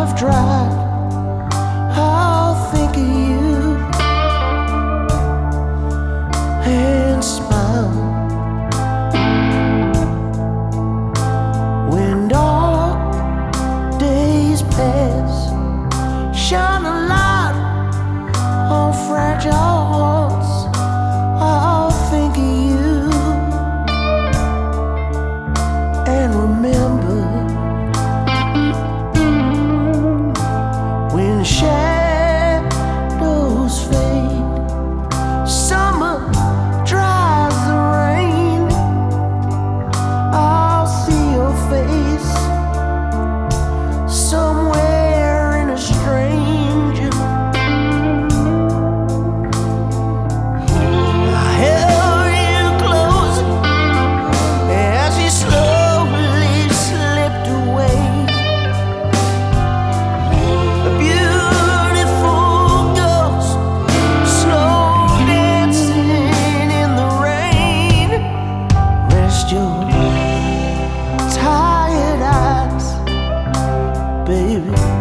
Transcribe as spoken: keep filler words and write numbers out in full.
I've tried, I'll think of you and smile when dark days pass. Shine a light on fragile hearts, I'll think of you and remember when shadows fade, summer dries the rain, I'll see your face somewhere in a stranger. I held you close as you slowly slipped away. A beautiful ghost, slow dancing in the rain. Rest your tired eyes, baby.